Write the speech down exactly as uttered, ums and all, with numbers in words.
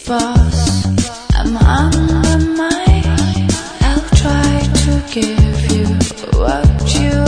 boss. I'm under my. I'll try to give you what you